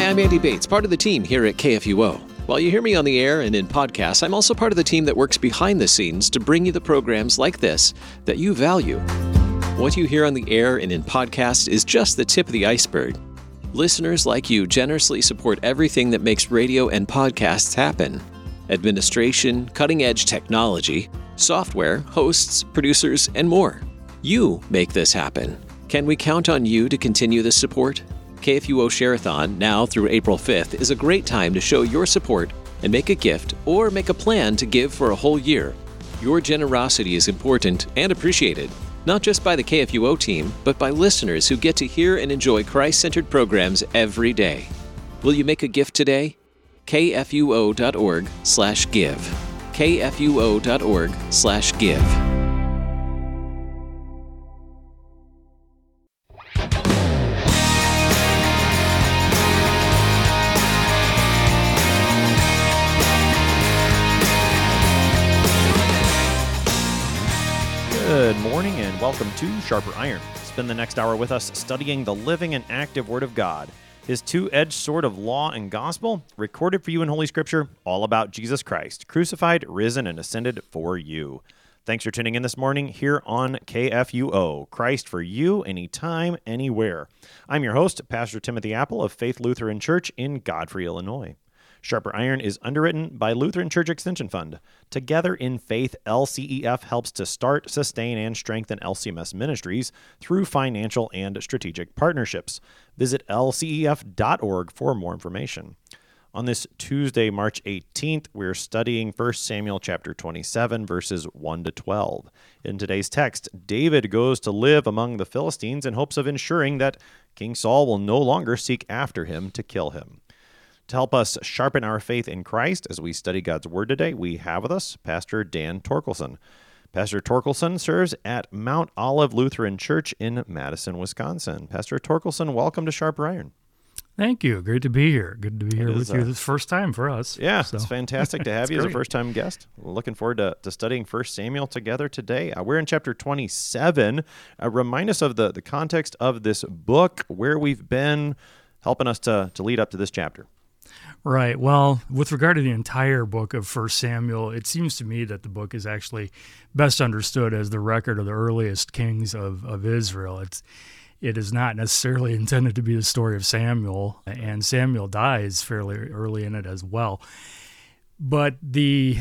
I'm Andy Bates, part of the team here at KFUO. While you hear me on the air and in podcasts, I'm also part of the team that works behind the scenes to bring you the programs like this that you value. What you hear on the air and in podcasts is just the tip of the iceberg. Listeners like you generously support everything that makes radio and podcasts happen. Administration, cutting-edge technology, software, hosts, producers, and more. You make this happen. Can we count on you to continue this support? KFUO Share-a-thon, now through April 5th, is a great time to show your support and make a gift or make a plan to give for a whole year. Your generosity is important and appreciated, not just by the KFUO team, but by listeners who get to hear and enjoy Christ-centered programs every day. Will you make a gift today? KFUO.org/give. KFUO.org/give. Good morning and welcome to Sharper Iron. Spend the next hour with us studying the living and active Word of God, His two-edged sword of law and gospel, recorded for you in Holy Scripture, all about Jesus Christ, crucified, risen, and ascended for you. Thanks for tuning in this morning here on KFUO, Christ for you, anytime, anywhere. I'm your host, Pastor Timothy Apple of Faith Lutheran Church in Godfrey, Illinois. Sharper Iron is underwritten by Lutheran Church Extension Fund. Together in Faith, LCEF helps to start, sustain, and strengthen LCMS ministries through financial and strategic partnerships. Visit lcef.org for more information. On this Tuesday, March 18th, we're studying 1 Samuel chapter 27, verses 1 to 12. In today's text, David goes to live among the Philistines in hopes of ensuring that King Saul will no longer seek after him to kill him. To help us sharpen our faith in Christ as we study God's Word today, we have with us Pastor Dan Torkelson. Pastor Torkelson serves at Mount Olive Lutheran Church in Madison, Wisconsin. Pastor Torkelson, welcome to Sharper Iron. Thank you. Great to be here. Good to be here with you. This first time for us. Yeah, so. It's fantastic to have you as a first-time guest. We're looking forward to studying 1 Samuel together today. We're in chapter 27. Remind us of the context of this book, where we've been, helping us to lead up to this chapter. Right. Well, with regard to the entire book of 1 Samuel, it seems to me that the book is actually best understood as the record of the earliest kings of Israel. It is not necessarily intended to be the story of Samuel, and Samuel dies fairly early in it as well. But the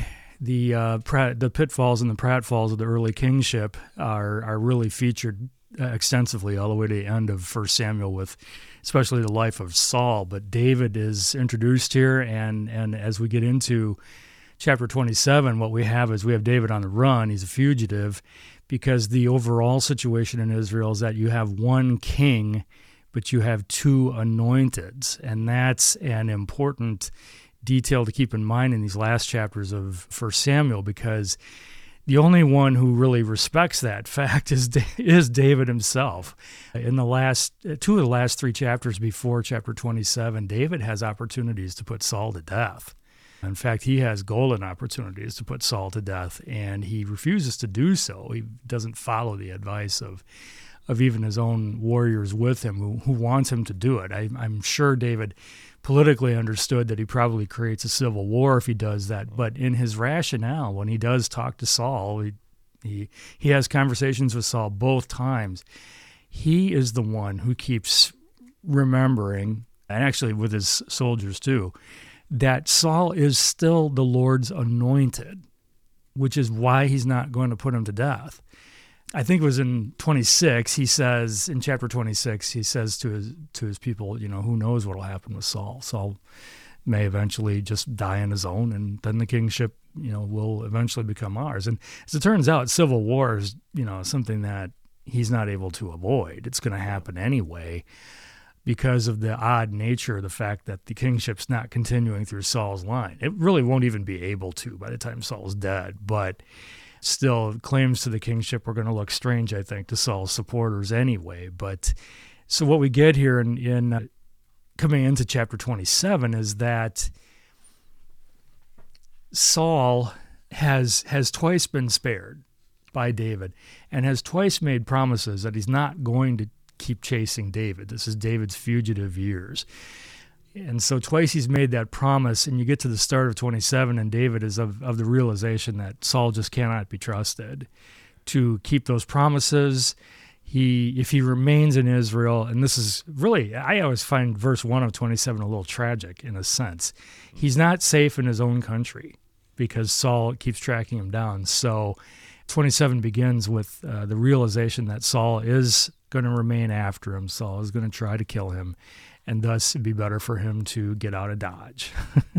pitfalls and the pratfalls of the early kingship are really featured extensively all the way to the end of 1 Samuel, with especially the life of Saul. But David is introduced here, and as we get into chapter 27, what we have David on the run. He's a fugitive because the overall situation in Israel is that you have one king, but you have two anointeds, and that's an important detail to keep in mind in these last chapters of 1 Samuel, because the only one who really respects that fact is David himself. In the last two of the last three chapters before chapter 27, David has opportunities to put Saul to death. In fact, he has golden opportunities to put Saul to death, and he refuses to do so. He doesn't follow the advice of even his own warriors with him who wants him to do it. I'm sure David politically understood that he probably creates a civil war if he does that, but in his rationale, when he does talk to Saul, he has conversations with Saul both times. He is the one who keeps remembering, and actually with his soldiers too, that Saul is still the Lord's anointed, which is why he's not going to put him to death. I think it was in 26, he says, in chapter 26, he says to his people, who knows what will happen with Saul. Saul may eventually just die on his own, and then the kingship, will eventually become ours. And as it turns out, civil war is, something that he's not able to avoid. It's going to happen anyway because of the odd nature of the fact that the kingship's not continuing through Saul's line. It really won't even be able to by the time Saul's dead, but still, claims to the kingship are going to look strange, I think, to Saul's supporters anyway. But so what we get here in coming into chapter 27 is that Saul has twice been spared by David and has twice made promises that he's not going to keep chasing David. This is David's fugitive years. And so twice he's made that promise, and you get to the start of 27, and David is of the realization that Saul just cannot be trusted to keep those promises. If he remains in Israel, and this is really, I always find verse 1 of 27 a little tragic in a sense. He's not safe in his own country because Saul keeps tracking him down. So 27 begins with the realization that Saul is going to remain after him. Saul is going to try to kill him, and thus it'd be better for him to get out of Dodge.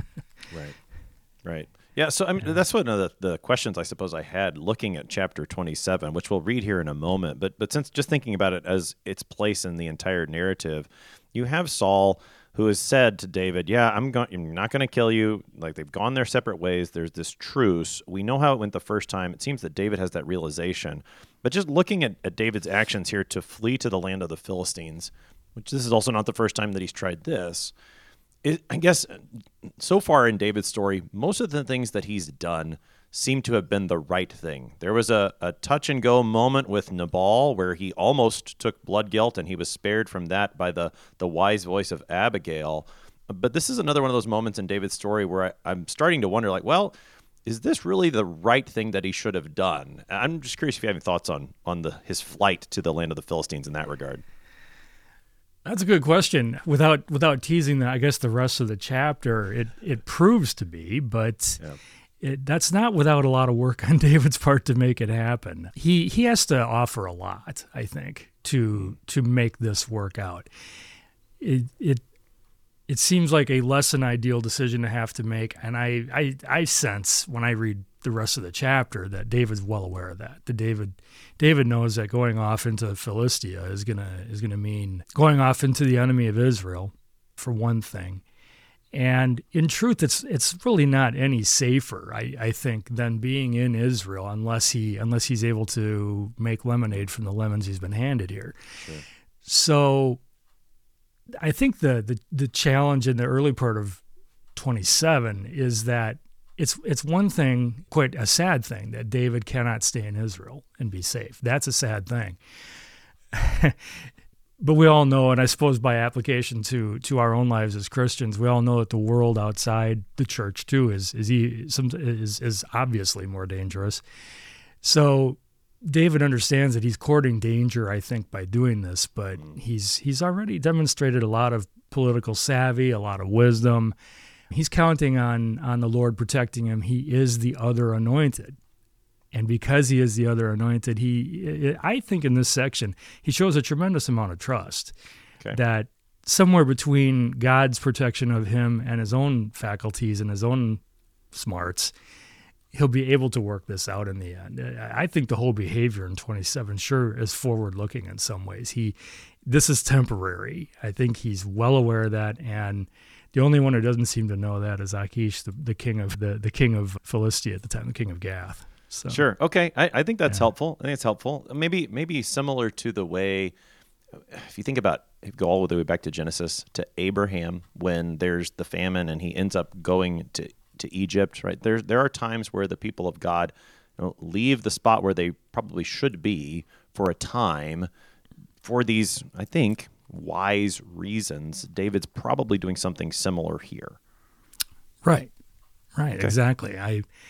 Right. Yeah, so that's one of the questions I suppose I had looking at chapter 27, which we'll read here in a moment. But since just thinking about it as its place in the entire narrative, you have Saul who has said to David, I'm not going to kill you. Like, they've gone their separate ways. There's this truce. We know how it went the first time. It seems that David has that realization. But just looking at David's actions here to flee to the land of the Philistines, which this is also not the first time that he's tried this, I guess so far in David's story, most of the things that he's done seem to have been the right thing. There was a touch-and-go moment with Nabal where he almost took blood guilt, and he was spared from that by the wise voice of Abigail. But this is another one of those moments in David's story where I'm starting to wonder, is this really the right thing that he should have done? I'm just curious if you have any thoughts on his flight to the land of the Philistines in that regard. That's a good question. Without teasing I guess the rest of the chapter, it proves to be, but that's not without a lot of work on David's part to make it happen. He has to offer a lot, I think, to make this work out. It seems like a less than ideal decision to have to make, and I sense when I read the rest of the chapter that David's well aware of that. David knows that going off into Philistia is gonna mean going off into the enemy of Israel, for one thing. And in truth, it's really not any safer, I think, than being in Israel unless he's able to make lemonade from the lemons he's been handed here. Sure. So I think the challenge in the early part of 27 is that it's one thing, quite a sad thing, that David cannot stay in Israel and be safe. That's a sad thing. But we all know, and I suppose by application to our own lives as Christians, we all know that the world outside the church too is obviously more dangerous. So David understands that he's courting danger, I think, by doing this, but he's already demonstrated a lot of political savvy, a lot of wisdom. He's counting on the Lord protecting him. He is the other anointed. And because he is the other anointed, I think in this section, he shows a tremendous amount of trust. Okay. That somewhere between God's protection of him and his own faculties and his own smarts, he'll be able to work this out in the end. I think the whole behavior in 27 sure is forward-looking in some ways. This is temporary. I think he's well aware of that, and the only one who doesn't seem to know that is Achish, the king of Philistia at the time, the king of Gath. So, sure. Okay. I think that's helpful. I think it's helpful. Maybe similar to the way, if you think about, go all the way back to Genesis, to Abraham, when there's the famine and he ends up going to Egypt, right? There are times where the people of God leave the spot where they probably should be for a time for these, I think, wise reasons. David's probably doing something similar here. Right. Okay. Exactly.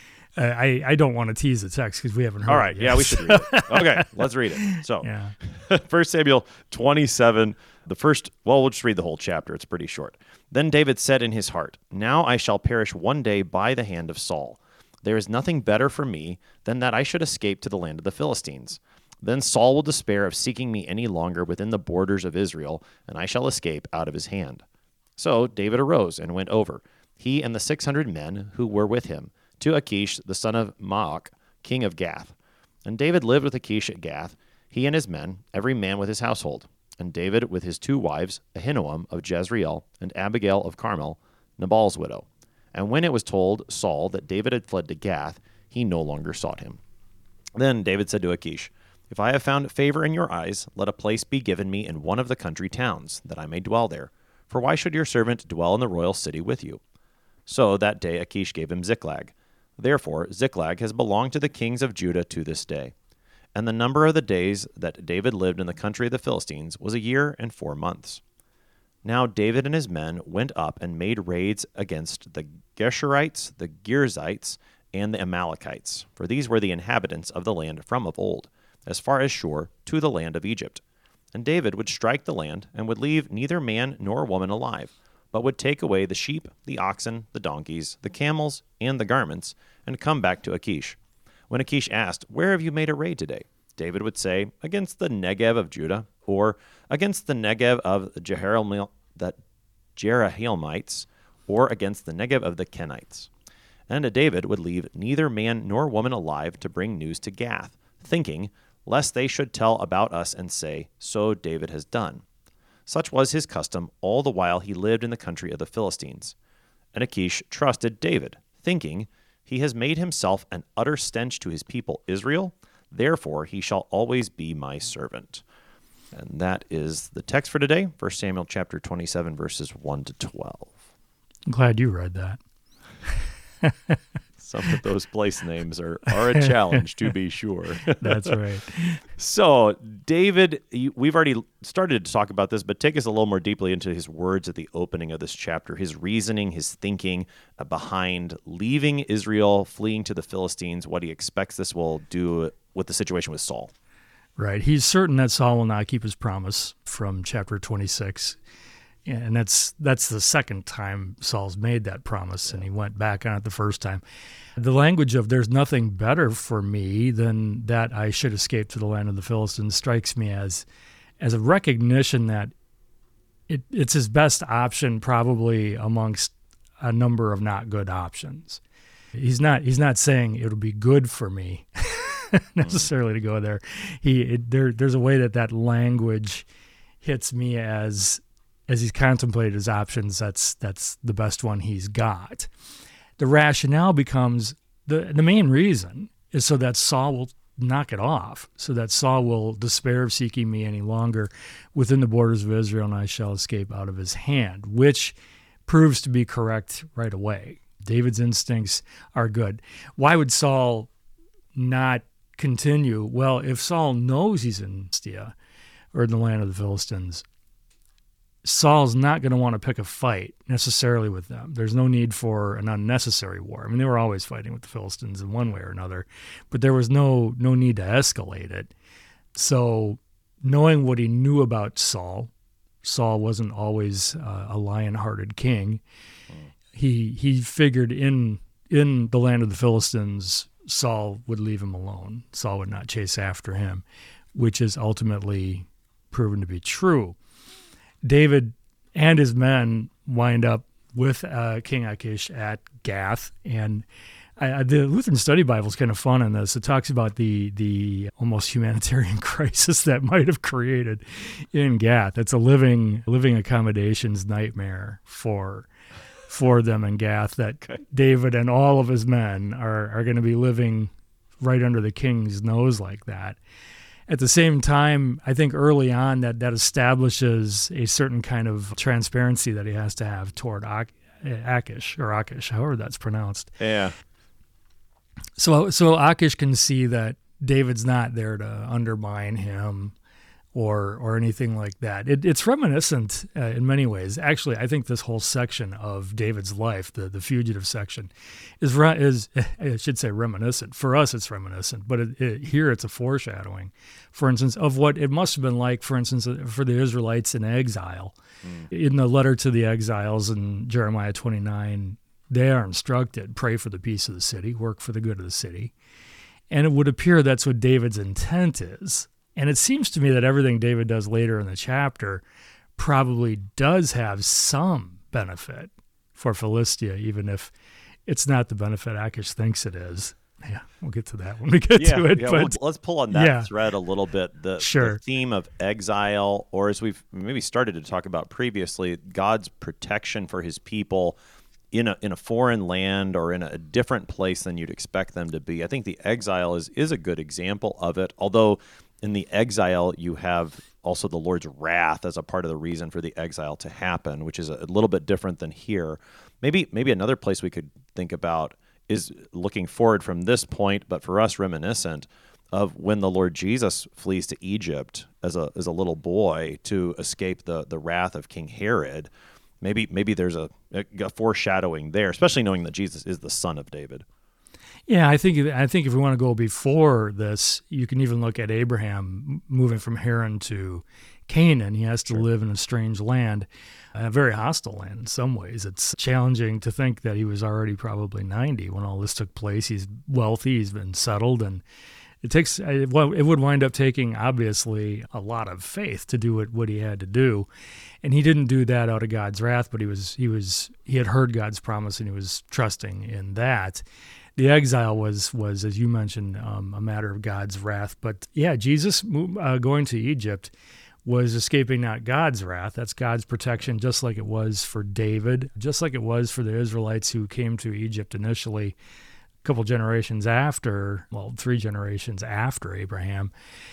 I don't want to tease the text because we haven't heard it. All right. Yet. Yeah, we should read it. Okay, let's read it. So, 1 Samuel 27, we'll just read the whole chapter. It's pretty short. Then David said in his heart, "Now I shall perish one day by the hand of Saul. There is nothing better for me than that I should escape to the land of the Philistines. Then Saul will despair of seeking me any longer within the borders of Israel, and I shall escape out of his hand." So David arose and went over, he and the 600 men who were with him, to Achish the son of Maach, king of Gath. And David lived with Achish at Gath, he and his men, every man with his household. And David with his 2 wives, Ahinoam of Jezreel and Abigail of Carmel, Nabal's widow. And when it was told Saul that David had fled to Gath, he no longer sought him. Then David said to Achish, "If I have found favor in your eyes, let a place be given me in one of the country towns, that I may dwell there. For why should your servant dwell in the royal city with you?" So that day Achish gave him Ziklag. Therefore Ziklag has belonged to the kings of Judah to this day. And the number of the days that David lived in the country of the Philistines was 1 year and 4 months. Now David and his men went up and made raids against the Geshurites, the Girzites, and the Amalekites, for these were the inhabitants of the land from of old, as far as Shur to the land of Egypt. And David would strike the land, and would leave neither man nor woman alive, but would take away the sheep, the oxen, the donkeys, the camels, and the garments, and come back to Achish. When Achish asked, "Where have you made a raid today?" David would say, "Against the Negev of Judah," or "Against the Negev of the Jerahmeelites," or "Against the Negev of the Kenites." And David would leave neither man nor woman alive to bring news to Gath, thinking, lest they should tell about us and say, "So David has done." Such was his custom all the while he lived in the country of the Philistines. And Achish trusted David, thinking, "He has made himself an utter stench to his people Israel, therefore he shall always be my servant." And that is the text for today, 1 Samuel chapter 27, verses 1 to 12. I'm glad you read that. Some of those place names are a challenge, to be sure. That's right. So, David, we've already started to talk about this, but take us a little more deeply into his words at the opening of this chapter, his reasoning, his thinking behind leaving Israel, fleeing to the Philistines, what he expects this will do with the situation with Saul. Right. He's certain that Saul will not keep his promise from chapter 26. And that's the second time Saul's made that promise, and he went back on it the first time. The language of "there's nothing better for me than that I should escape to the land of the Philistines" strikes me as a recognition that it's his best option probably amongst a number of not good options. He's not saying it'll be good for me necessarily to go there. There's a way that language hits me as he's contemplated his options, that's the best one he's got. The rationale becomes the main reason is so that Saul will knock it off, so that Saul will despair of seeking me any longer within the borders of Israel, and I shall escape out of his hand, which proves to be correct right away. David's instincts are good. Why would Saul not continue? Well, if Saul knows he's in Philistia or in the land of the Philistines, Saul's not going to want to pick a fight necessarily with them. There's no need for an unnecessary war. I mean, they were always fighting with the Philistines in one way or another, but there was no need to escalate it. So knowing what he knew about Saul wasn't always a lion-hearted king. He figured in the land of the Philistines, Saul would leave him alone. Saul would not chase after him, which is ultimately proven to be true. David and his men wind up with King Achish at Gath, and the Lutheran Study Bible is kind of fun on this. It talks about the almost humanitarian crisis that might have created in Gath. It's a living accommodations nightmare for them in Gath, that David and all of his men are going to be living right under the king's nose like that. At the same time, I think early on that establishes a certain kind of transparency that he has to have toward Achish, however that's pronounced. Yeah. So Achish can see that David's not there to undermine him or anything like that. It's reminiscent in many ways. Actually, I think this whole section of David's life, the fugitive section, is I should say reminiscent. For us, it's reminiscent, but here it's a foreshadowing, for instance, of what it must have been like, for instance, for the Israelites in exile. In the letter to the exiles in Jeremiah 29, they are instructed, pray for the peace of the city, work for the good of the city. And it would appear that's what David's intent is. And it seems to me that everything David does later in the chapter probably does have some benefit for Philistia, even if it's not the benefit Achish thinks it is. Yeah, we'll get to that when we get to it. Yeah, but let's pull on that thread a little bit. The theme of exile, or as we've maybe started to talk about previously, God's protection for his people in a foreign land or in a different place than you'd expect them to be. I think the exile is a good example of it, although in the exile, you have also the Lord's wrath as a part of the reason for the exile to happen, which is a little bit different than here. Maybe another place we could think about is looking forward from this point, but for us reminiscent, of when the Lord Jesus flees to Egypt as a little boy to escape the wrath of King Herod. Maybe there's a foreshadowing there, especially knowing that Jesus is the son of David. Yeah, I think if we want to go before this, you can even look at Abraham moving from Haran to Canaan. He has to live in a strange land, a very hostile land in some ways. It's challenging to think that he was already probably 90 when all this took place. He's wealthy, he's been settled, and it would wind up taking, obviously, a lot of faith to do what he had to do. And he didn't do that out of God's wrath, but he had heard God's promise and he was trusting in that. The exile was, as you mentioned, a matter of God's wrath. But yeah, Jesus going to Egypt was escaping not God's wrath. That's God's protection, just like it was for David, just like it was for the Israelites who came to Egypt initially a couple generations after, 3 generations after Abraham.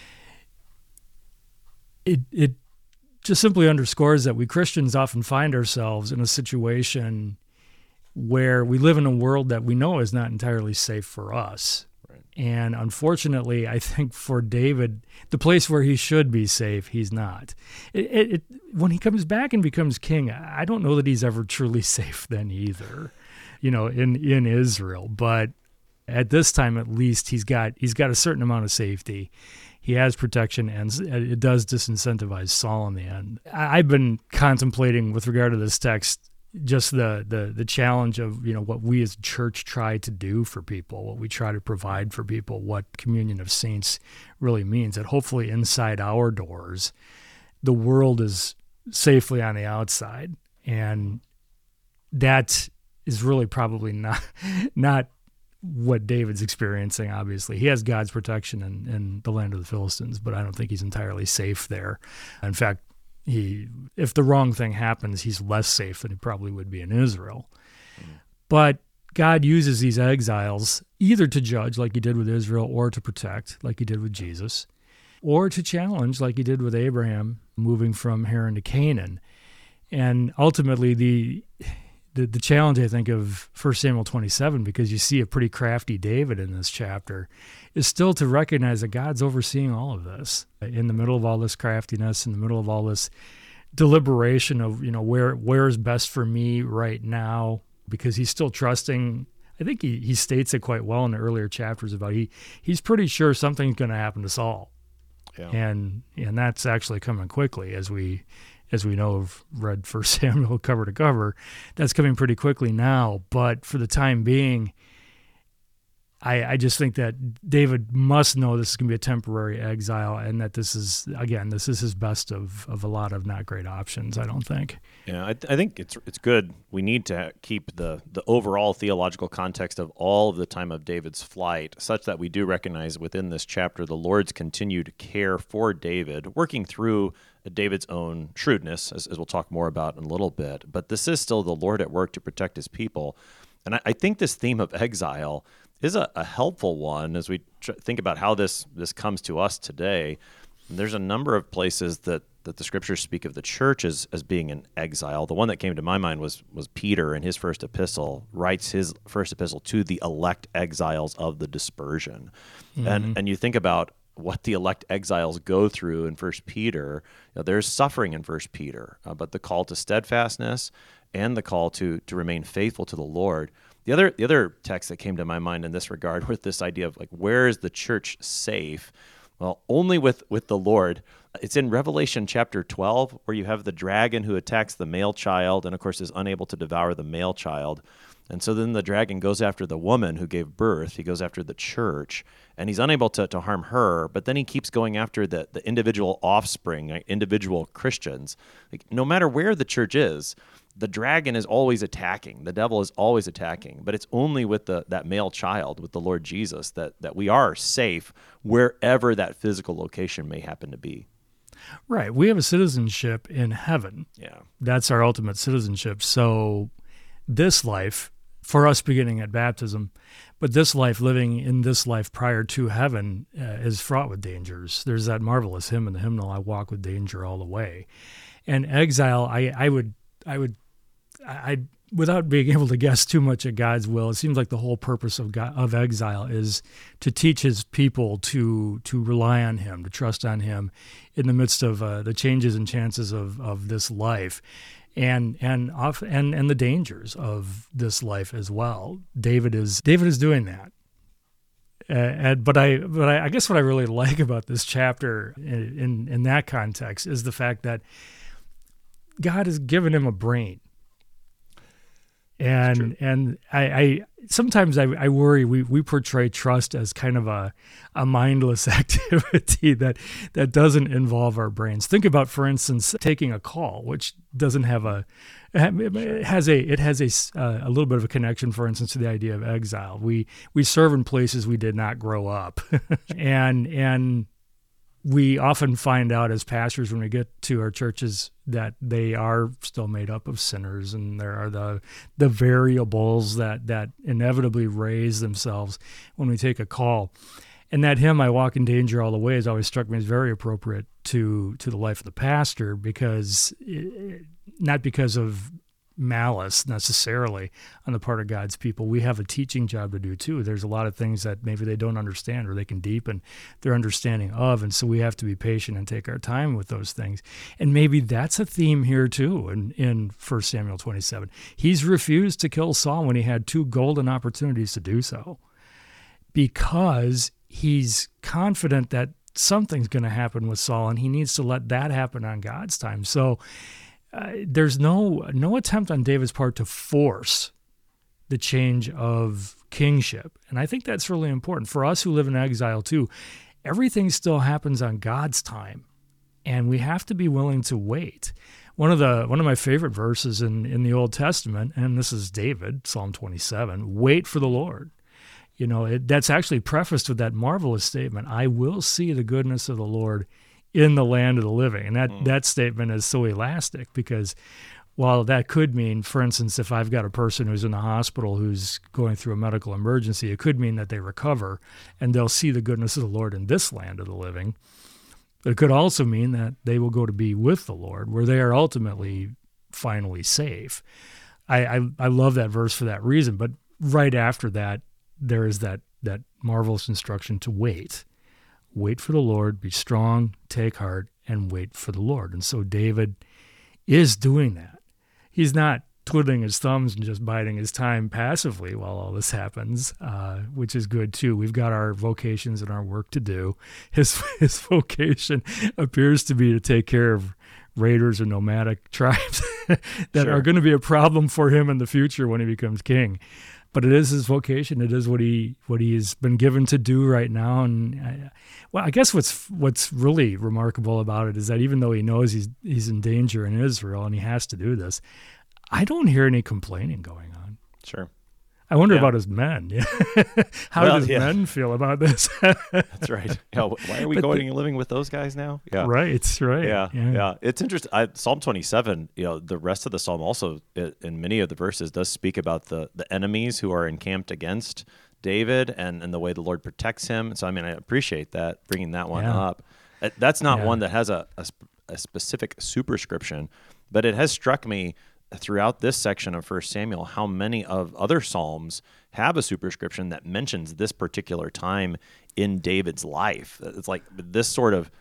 It just simply underscores that we Christians often find ourselves in a situation where we live in a world that we know is not entirely safe for us. Right. And unfortunately, I think for David, the place where he should be safe, he's not. When he comes back and becomes king, I don't know that he's ever truly safe then either, in Israel. But at this time, at least, he's got a certain amount of safety. He has protection, and it does disincentivize Saul in the end. I've been contemplating with regard to this text just the challenge of what we as a church try to do for people, what we try to provide for people, what communion of saints really means. That hopefully inside our doors, the world is safely on the outside, and that is really probably not what David's experiencing. Obviously, he has God's protection in the land of the Philistines, but I don't think he's entirely safe there. In fact, if the wrong thing happens, he's less safe than he probably would be in Israel. But God uses these exiles either to judge, like he did with Israel, or to protect, like he did with Jesus, or to challenge, like he did with Abraham, moving from Haran to Canaan. And ultimately, the challenge, I think, of 1 Samuel 27, because you see a pretty crafty David in this chapter, is still to recognize that God's overseeing all of this. In the middle of all this craftiness, in the middle of all this deliberation of, where is best for me right now, because he's still trusting. I think he states it quite well in the earlier chapters about he's pretty sure something's going to happen to Saul. Yeah. And that's actually coming quickly, as we know, have read 1 Samuel cover to cover. That's coming pretty quickly now. But for the time being, I just think that David must know this is going to be a temporary exile, and that this is his best of a lot of not great options, I don't think. Yeah, I think it's good. We need to keep the overall theological context of all of the time of David's flight, such that we do recognize within this chapter the Lord's continued care for David, working through David's own shrewdness, as we'll talk more about in a little bit. But this is still the Lord at work to protect his people. And I think this theme of exile is a helpful one as we think about how this comes to us today. And there's a number of places that the scriptures speak of the church as being in exile. The one that came to my mind was Peter in his first epistle, writes his first epistle to the elect exiles of the dispersion. Mm-hmm. And you think about what the elect exiles go through in 1 Peter. There's suffering in 1 Peter, but the call to steadfastness and the call to remain faithful to the Lord. The other text that came to my mind in this regard with this idea of where is the church safe? Well, only with the Lord. It's in Revelation chapter 12, where you have the dragon who attacks the male child and, of course, is unable to devour the male child. And so then the dragon goes after the woman who gave birth. He goes after the church, and he's unable to harm her, but then he keeps going after the individual offspring, individual Christians. No matter where the church is, the dragon is always attacking. The devil is always attacking, but it's only with that male child, with the Lord Jesus, that we are safe wherever that physical location may happen to be. Right. We have a citizenship in heaven. Yeah. That's our ultimate citizenship. So this life, for us beginning at baptism, but this life, living in this life prior to heaven, is fraught with dangers. There's that marvelous hymn in the hymnal, "I walk with danger all the way." And exile, I would without being able to guess too much at God's will, it seems like the whole purpose of exile is to teach his people to rely on him, to trust on him in the midst of the changes and chances of this life, and the dangers of this life as well. David is doing that. But I guess what I really like about this chapter in that context is the fact that God has given him a brain. And I sometimes I worry we portray trust as kind of a mindless activity that doesn't involve our brains. Think about, for instance, taking a call, which doesn't have it has a little bit of a connection, for instance, to the idea of exile. We serve in places we did not grow up, and we often find out as pastors when we get to our churches that they are still made up of sinners, and there are the variables that inevitably raise themselves when we take a call. And that hymn, "I Walk in Danger All the Way," has always struck me as very appropriate to the life of the pastor, not because of malice necessarily on the part of God's people. We have a teaching job to do too. There's a lot of things that maybe they don't understand or they can deepen their understanding of, and so we have to be patient and take our time with those things. And maybe that's a theme here too in 1 Samuel 27. He's refused to kill Saul when he had 2 golden opportunities to do so, because he's confident that something's going to happen with Saul, and he needs to let that happen on God's time. So there's no attempt on David's part to force the change of kingship. And I think that's really important. For us who live in exile too, everything still happens on God's time, and we have to be willing to wait. One of my favorite verses in the Old Testament, and this is David, Psalm 27, "Wait for the Lord." That's actually prefaced with that marvelous statement, "I will see the goodness of the Lord in the land of the living." And that statement is so elastic, because while that could mean, for instance, if I've got a person who's in the hospital who's going through a medical emergency, it could mean that they recover and they'll see the goodness of the Lord in this land of the living. But it could also mean that they will go to be with the Lord, where they are ultimately finally safe. I love that verse for that reason. But right after that, there is that marvelous instruction to wait. Wait for the Lord, be strong, take heart, and wait for the Lord. And so David is doing that. He's not twiddling his thumbs and just biding his time passively while all this happens, which is good too. We've got our vocations and our work to do. His vocation appears to be to take care of raiders or nomadic tribes that are going to be a problem for him in the future when he becomes king. But it is his vocation. It is what he has been given to do right now. And I guess what's really remarkable about it is that even though he knows he's in danger in Israel and he has to do this, I don't hear any complaining going on. Sure. I wonder about his men. How do his men feel about this? That's right. Why are we going and living with those guys now? Yeah. Right. Yeah. It's interesting. Psalm 27, the rest of the psalm also, in many of the verses, does speak about the enemies who are encamped against David and the way the Lord protects him. So, I appreciate that, bringing that one up. That's not one that has a specific superscription, but it has struck me throughout this section of 1 Samuel how many of other psalms have a superscription that mentions this particular time in David's life. It's like this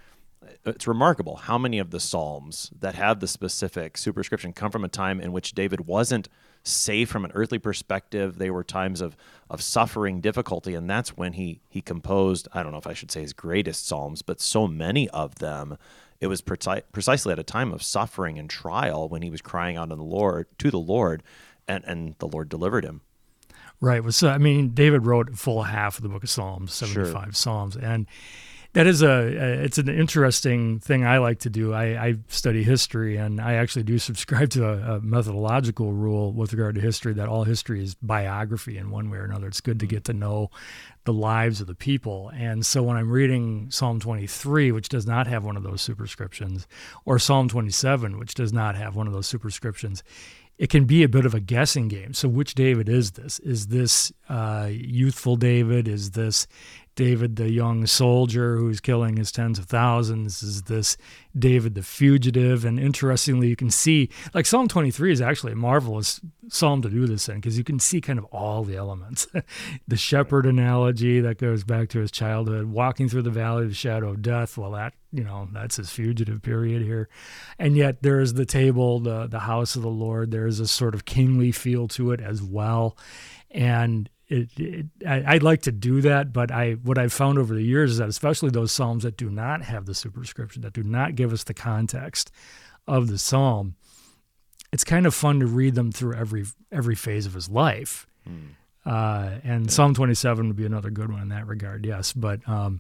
it's remarkable how many of the psalms that have the specific superscription come from a time in which David wasn't safe from an earthly perspective. They were times of suffering, difficulty, and that's when he composed, I don't know if I should say his greatest psalms, but so many of them. It was precisely at a time of suffering and trial when he was crying out to the Lord, and the Lord delivered him. Right. So, David wrote a full half of the book of Psalms, 75 Psalms, and that is it's an interesting thing I like to do. I study history, and I actually do subscribe to a methodological rule with regard to history that all history is biography in one way or another. It's good to get to know the lives of the people. And so when I'm reading Psalm 23, which does not have one of those superscriptions, or Psalm 27, which does not have one of those superscriptions, it can be a bit of a guessing game. So which David is this? Is this youthful David? Is this David the young soldier who's killing his tens of thousands. Is this David the fugitive? And interestingly, you can see, like Psalm 23 is actually a marvelous psalm to do this in, because you can see kind of all the elements. The shepherd analogy that goes back to his childhood, walking through the valley of the shadow of death. Well, that's his fugitive period here. And yet there is the table, the house of the Lord. There is a sort of kingly feel to it as well. And I'd like to do that, but what I've found over the years is that especially those psalms that do not have the superscription, that do not give us the context of the psalm, it's kind of fun to read them through every phase of his life. And Psalm 27 would be another good one in that regard, yes. But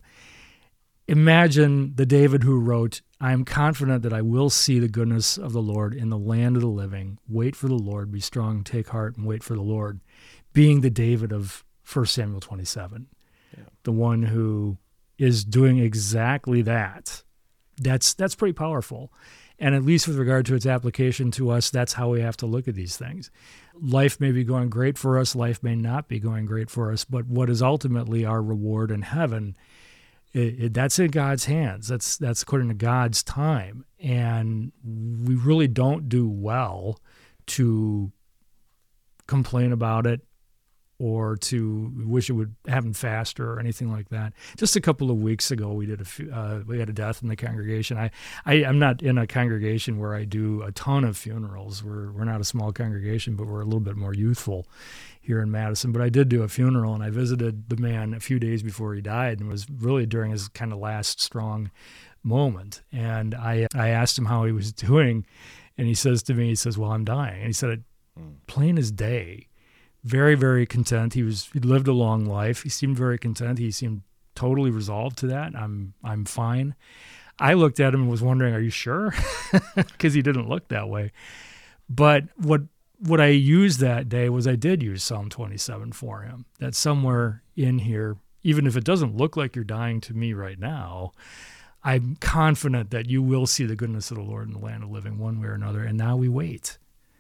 imagine the David who wrote, "I am confident that I will see the goodness of the Lord in the land of the living. Wait for the Lord, be strong, take heart, and wait for the Lord." Being the David of 1 Samuel 27, the one who is doing exactly that. That's pretty powerful. And at least with regard to its application to us, that's how we have to look at these things. Life may be going great for us, life may not be going great for us, but what is ultimately our reward in heaven, that's in God's hands. That's according to God's time. And we really don't do well to complain about it, or to wish it would happen faster or anything like that. Just a couple of weeks ago, we had a death in the congregation. I'm not in a congregation where I do a ton of funerals. We're not a small congregation, but we're a little bit more youthful here in Madison. But I did do a funeral, and I visited the man a few days before he died, and it was really during his kind of last strong moment. And I asked him how he was doing, and he says to me, "Well, I'm dying." And he said it plain as day. Very, very content. He lived a long life. He seemed very content. He seemed totally resolved to that. I'm fine. I looked at him and was wondering, "Are you sure?" Because he didn't look that way. But what I used that day was I did use Psalm 27 for him. That somewhere in here, even if it doesn't look like you're dying to me right now, I'm confident that you will see the goodness of the Lord in the land of living one way or another. And now we wait.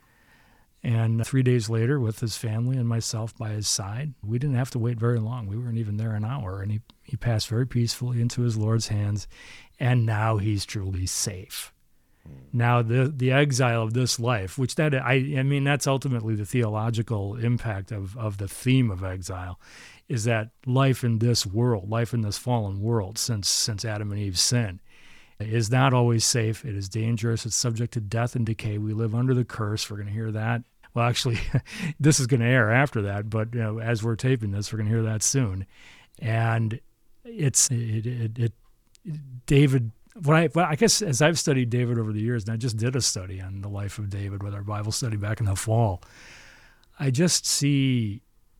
And 3 days later, with his family and myself by his side, we didn't have to wait very long. We weren't even there an hour, and he passed very peacefully into his Lord's hands, and now he's truly safe. Now the exile of this life, which that's ultimately the theological impact of the theme of exile, is that life in this world, life in this fallen world since Adam and Eve's sin, is not always safe. It is dangerous. It's subject to death and decay. We live under the curse. We're going to hear that. Well, actually, this is going to air after that, but as we're taping this, we're going to hear that soon. And David. I guess as I've studied David over the years, and I just did a study on the life of David with our Bible study back in the fall, I just see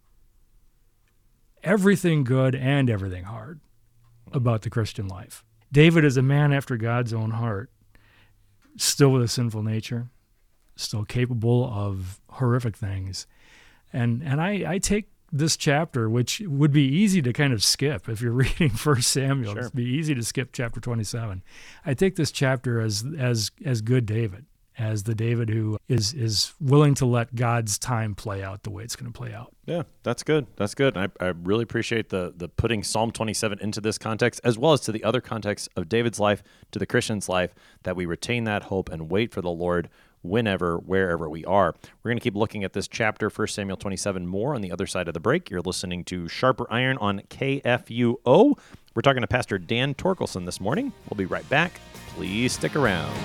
everything good and everything hard about the Christian life. David is a man after God's own heart, still with a sinful nature, still capable of horrific things. And I take this chapter, which would be easy to kind of skip if you're reading 1 Samuel. Sure. It'd be easy to skip chapter 27. I take this chapter as good David, as the David who is willing to let God's time play out the way it's going to play out. Yeah, that's good. That's good. I really appreciate the putting Psalm 27 into this context, as well as to the other context of David's life, to the Christian's life, that we retain that hope and wait for the Lord whenever, wherever we are. We're going to keep looking at this chapter, 1 Samuel 27, more on the other side of the break. You're listening to Sharper Iron on KFUO. We're talking to Pastor Dan Torkelson this morning. We'll be right back. Please stick around.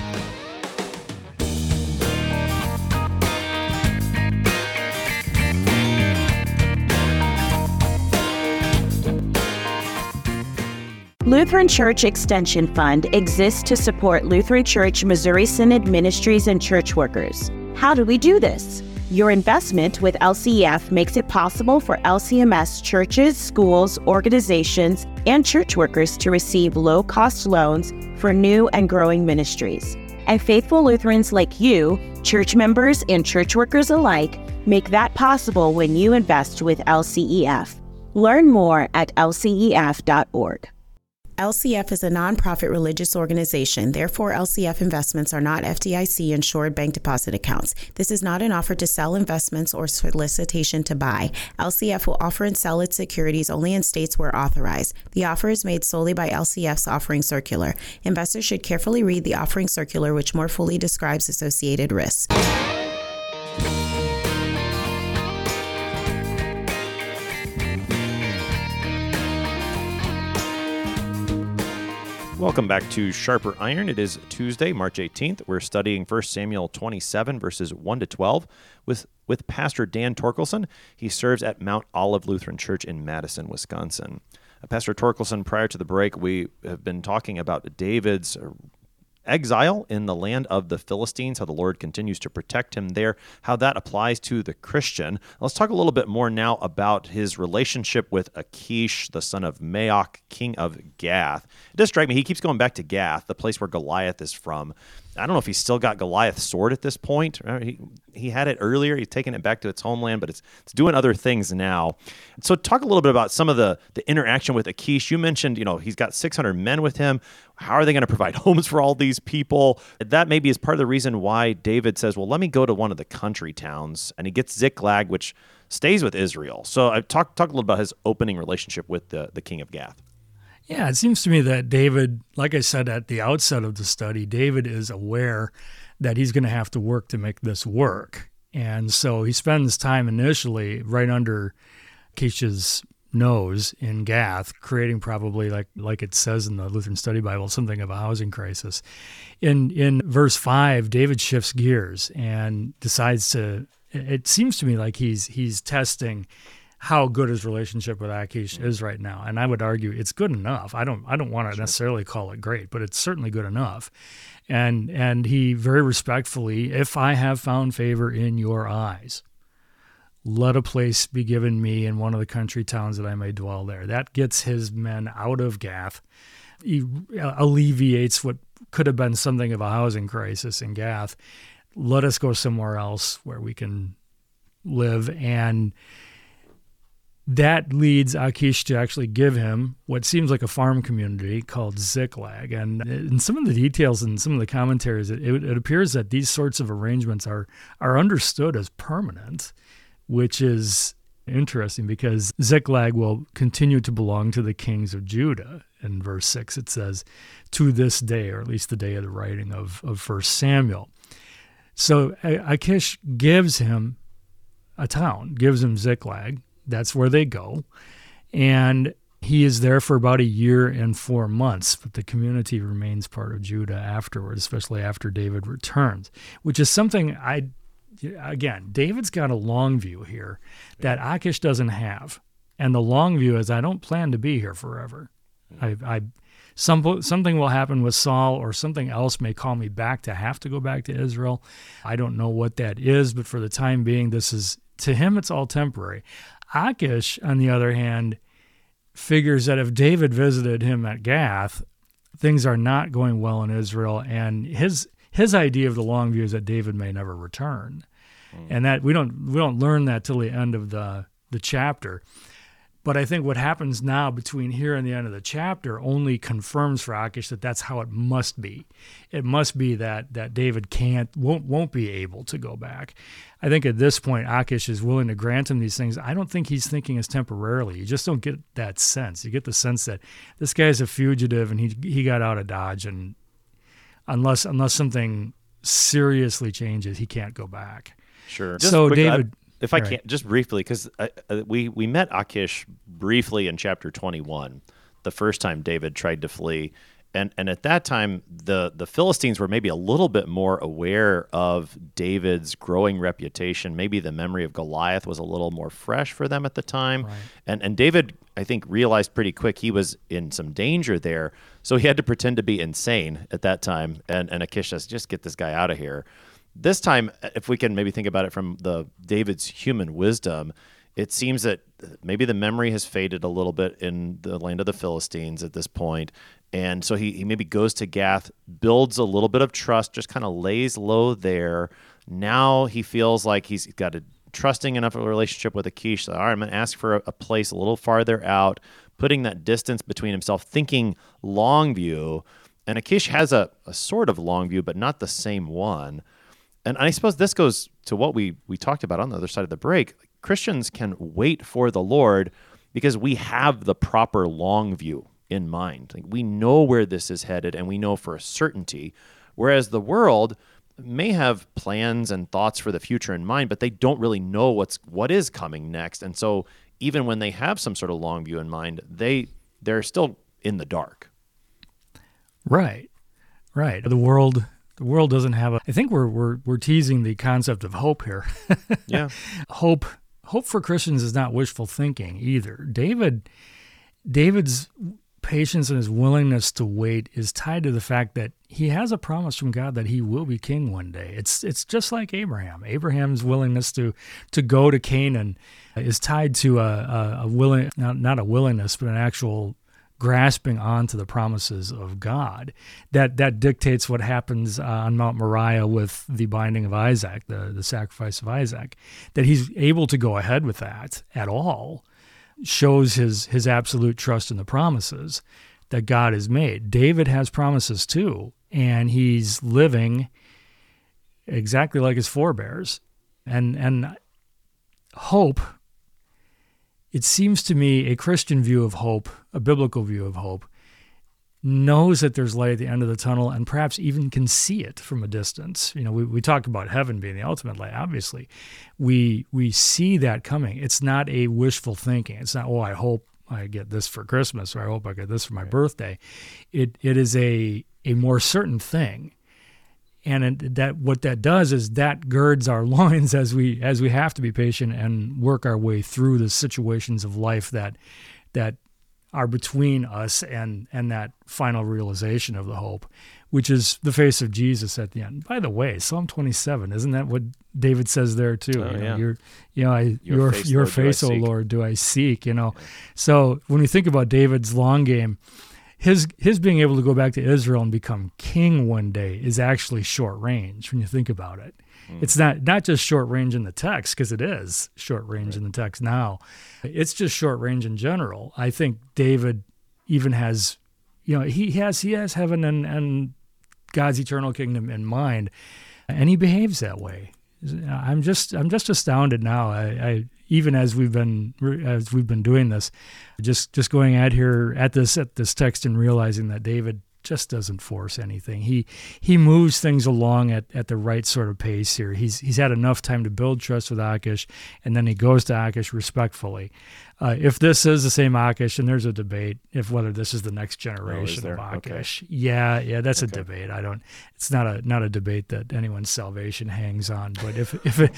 Lutheran Church Extension Fund exists to support Lutheran Church Missouri Synod ministries and church workers. How do we do this? Your investment with LCEF makes it possible for LCMS churches, schools, organizations, and church workers to receive low-cost loans for new and growing ministries. And faithful Lutherans like you, church members and church workers alike, make that possible when you invest with LCEF. Learn more at lcef.org. LCF is a nonprofit religious organization. Therefore, LCF investments are not FDIC-insured bank deposit accounts. This is not an offer to sell investments or solicitation to buy. LCF will offer and sell its securities only in states where authorized. The offer is made solely by LCF's offering circular. Investors should carefully read the offering circular, which more fully describes associated risks. Welcome back to Sharper Iron. It is Tuesday, March 18th. We're studying 1 Samuel 27, verses 1 to 12, with Pastor Dan Torkelson. He serves at Mount Olive Lutheran Church in Madison, Wisconsin. Pastor Torkelson, prior to the break, we have been talking about David's exile in the land of the Philistines, how the Lord continues to protect him there, how that applies to the Christian. Let's talk a little bit more now about his relationship with Achish, the son of Maoch, king of Gath. It does strike me, he keeps going back to Gath, the place where Goliath is from. I don't know if he's still got Goliath's sword at this point. He had it earlier. He's taken it back to its homeland, but it's doing other things now. So talk a little bit about some of the interaction with Achish. You mentioned, he's got 600 men with him. How are they going to provide homes for all these people? That maybe is part of the reason why David says, well, let me go to one of the country towns. And he gets Ziklag, which stays with Israel. So I talk a little about his opening relationship with the king of Gath. Yeah, it seems to me that David, like I said at the outset of the study, David is aware that he's going to have to work to make this work. And so he spends time initially right under Achish's nose in Gath, creating probably, like it says in the Lutheran Study Bible, something of a housing crisis. In verse 5, David shifts gears and decides to, it seems to me like he's testing how good his relationship with Achish is right now. And I would argue it's good enough. I don't want to necessarily call it great, but it's certainly good enough. And he very respectfully, if I have found favor in your eyes, let a place be given me in one of the country towns that I may dwell there. That gets his men out of Gath. He alleviates what could have been something of a housing crisis in Gath. Let us go somewhere else where we can live. And that leads Achish to actually give him what seems like a farm community called Ziklag. And in some of the details and some of the commentaries, it appears that these sorts of arrangements are understood as permanent, which is interesting because Ziklag will continue to belong to the kings of Judah. In verse 6, it says, to this day, or at least the day of the writing of 1 Samuel. So Achish gives him a town, gives him Ziklag. That's where they go. And he is there for about 1 year and 4 months, but the community remains part of Judah afterwards, especially after David returns, which is something again, David's got a long view here that Achish doesn't have. And the long view is, I don't plan to be here forever. Something will happen with Saul, or something else may call me back to have to go back to Israel. I don't know what that is, but for the time being, to him, it's all temporary. Achish, on the other hand, figures that if David visited him at Gath, things are not going well in Israel, and his idea of the long view is that David may never return, and that we don't learn that till the end of the chapter. But I think what happens now between here and the end of the chapter only confirms for Achish that that's how it must be. It must be that David won't be able to go back. I think at this point, Achish is willing to grant him these things. I don't think he's thinking as temporarily. You just don't get that sense. You get the sense that this guy's a fugitive and he got out of Dodge, and unless something seriously changes, he can't go back. Sure. So David... If I can, just briefly, because we met Achish briefly in chapter 21, the first time David tried to flee. And at that time, the Philistines were maybe a little bit more aware of David's growing reputation. Maybe the memory of Goliath was a little more fresh for them at the time. Right. And David, I think, realized pretty quick he was in some danger there. So he had to pretend to be insane at that time. And Achish says, just get this guy out of here. This time, if we can maybe think about it from David's human wisdom, it seems that maybe the memory has faded a little bit in the land of the Philistines at this point. And so he maybe goes to Gath, builds a little bit of trust, just kind of lays low there. Now he feels like he's got a trusting enough of a relationship with Achish. So, all right, I'm going to ask for a place a little farther out, putting that distance between himself, thinking long view. And Achish has a sort of long view, but not the same one. And I suppose this goes to what we talked about on the other side of the break. Christians can wait for the Lord because we have the proper long view in mind. Like, we know where this is headed, and we know for a certainty, whereas the world may have plans and thoughts for the future in mind, but they don't really know what is coming next. And so even when they have some sort of long view in mind, they're still in the dark. Right. The world doesn't have I think we're teasing the concept of hope here. Yeah. Hope for Christians is not wishful thinking either. David's patience and his willingness to wait is tied to the fact that he has a promise from God that he will be king one day. It's just like Abraham. Abraham's willingness to go to Canaan is tied to a willing, not a willingness, but an actual grasping onto the promises of God. That dictates what happens on Mount Moriah with the binding of Isaac, the sacrifice of Isaac. That he's able to go ahead with that at all shows his absolute trust in the promises that God has made. David has promises too, and he's living exactly like his forebears. And hope, it seems to me, a Christian view of hope, a biblical view of hope, knows that there's light at the end of the tunnel and perhaps even can see it from a distance. We talk about heaven being the ultimate light. Obviously, we see that coming. It's not a wishful thinking. It's not, I hope I get this for Christmas, or I hope I get this for my birthday. It is a more certain thing. And what that does is that girds our loins as we have to be patient and work our way through the situations of life that are between us and that final realization of the hope, which is the face of Jesus at the end. By the way, Psalm 27, isn't that what David says there too? Your face, O Lord, do I seek. So when we think about David's long game, his being able to go back to Israel and become king one day is actually short range when you think about it. It's not just short range in the text, because it is short range in the text now. It's just short range in general. I think David even has, he has heaven and God's eternal kingdom in mind, and he behaves that way. I'm just astounded now. I even as we've been doing this, just going at this text and realizing that David just doesn't force anything. He moves things along at the right sort of pace here. He's had enough time to build trust with Achish, and then he goes to Achish respectfully. If this is the same Achish, and there's a debate if whether this is the next generation of Achish. Okay. Yeah, that's a debate. It's not a debate that anyone's salvation hangs on. But if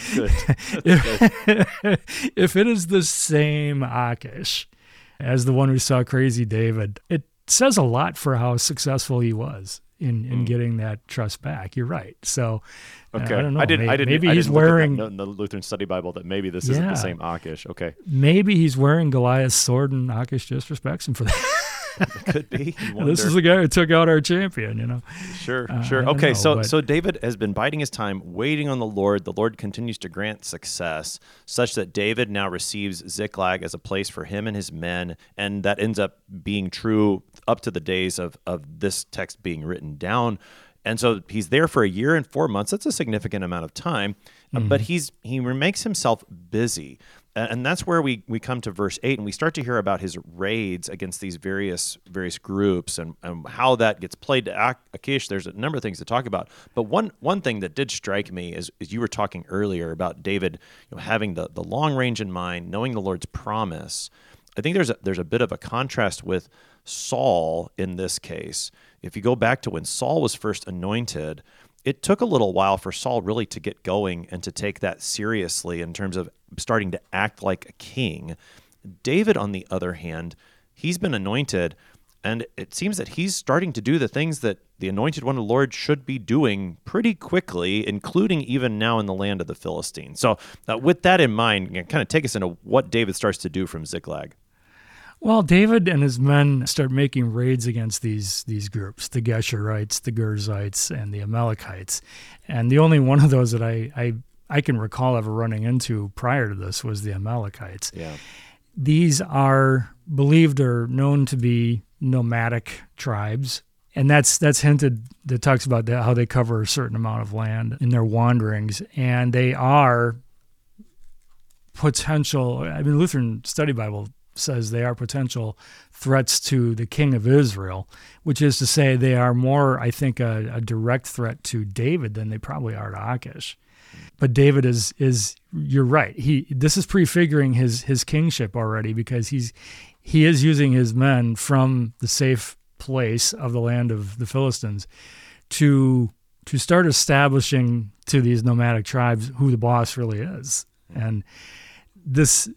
it is the same Achish as the one who saw crazy David, it says a lot for how successful he was in getting that trust back. You're right. So I don't know. Maybe he's wearing in the Lutheran Study Bible that maybe this isn't the same Achish. Okay. Maybe he's wearing Goliath's sword and Achish just respects him for that. It could be. This is the guy who took out our champion, Sure. Okay, so David has been biding his time, waiting on the Lord. The Lord continues to grant success, such that David now receives Ziklag as a place for him and his men, and that ends up being true up to the days of this text being written down. And so he's there for 1 year and 4 months. That's a significant amount of time, but he makes himself busy. And that's where we come to verse 8, and we start to hear about his raids against these various groups and how that gets played to Achish. There's a number of things to talk about. But one thing that did strike me is you were talking earlier about David having the long range in mind, knowing the Lord's promise. I think there's a bit of a contrast with Saul in this case. If you go back to when Saul was first anointed, it took a little while for Saul really to get going and to take that seriously in terms of starting to act like a king. David, on the other hand, he's been anointed, and it seems that he's starting to do the things that the anointed one of the Lord should be doing pretty quickly, including even now in the land of the Philistines. So with that in mind, kind of take us into what David starts to do from Ziklag. Well, David and his men start making raids against these groups, the Geshurites, the Girzites, and the Amalekites. And the only one of those that I can recall ever running into prior to this was the Amalekites. Yeah. These are believed or known to be nomadic tribes. And that's hinted, that talks about how they cover a certain amount of land in their wanderings. And they are potential, Lutheran Study Bible says they are potential threats to the king of Israel, which is to say they are more, I think, a direct threat to David than they probably are to Achish. But David is you're right. This is prefiguring his kingship already, because he is using his men from the safe place of the land of the Philistines to start establishing to these nomadic tribes who the boss really is. And this,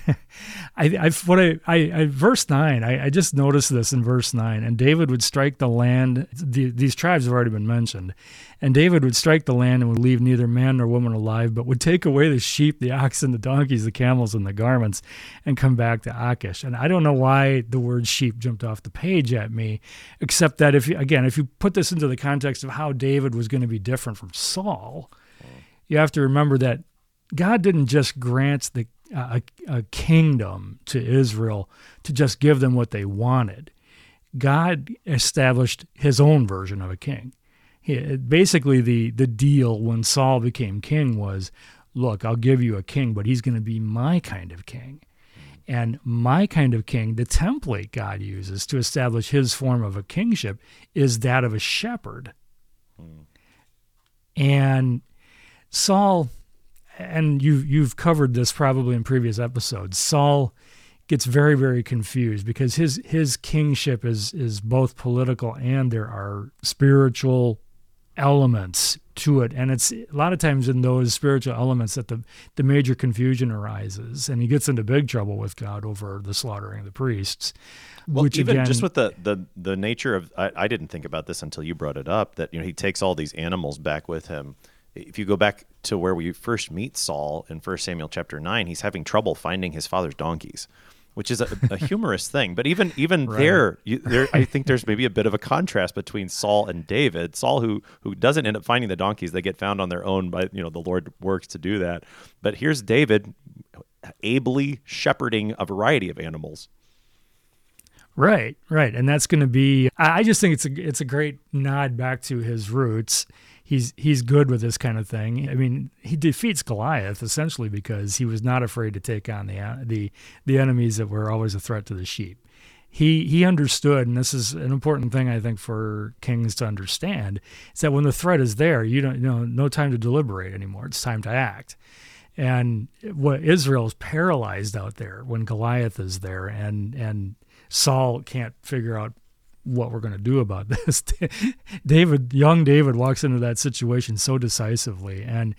verse 9, I just noticed this in verse 9, and David would strike the land. These tribes have already been mentioned, and David would strike the land and would leave neither man nor woman alive, but would take away the sheep, the oxen, the donkeys, the camels, and the garments, and come back to Achish. And I don't know why the word sheep jumped off the page at me, except that if you put this into the context of how David was going to be different from Saul, you have to remember that God didn't just grant a kingdom to Israel to just give them what they wanted. God established his own version of a king. Basically, the deal when Saul became king was, look, I'll give you a king, but he's going to be my kind of king. And my kind of king, the template God uses to establish his form of a kingship, is that of a shepherd. And Saul, and you've covered this probably in previous episodes, Saul gets very, very confused because his kingship is both political and there are spiritual elements to it. And it's a lot of times in those spiritual elements that the major confusion arises. And he gets into big trouble with God over the slaughtering of the priests. Well, which even again, just with the nature of, I didn't think about this until you brought it up, that he takes all these animals back with him. If you go back to where we first meet Saul in 1 Samuel chapter 9, he's having trouble finding his father's donkeys, which is a humorous thing. But even right. there, I think there's maybe a bit of a contrast between Saul and David. Saul, who doesn't end up finding the donkeys, they get found on their own by, the Lord works to do that. But here's David ably shepherding a variety of animals. Right. And that's going to be, I just think it's a great nod back to his roots. He's good with this kind of thing. I mean, he defeats Goliath essentially because he was not afraid to take on the enemies that were always a threat to the sheep. He understood, and this is an important thing I think for kings to understand, is that when the threat is there, you don't no time to deliberate anymore. It's time to act. And what Israel is paralyzed out there when Goliath is there, and Saul can't figure out what we're going to do about this. Young David walks into that situation so decisively, and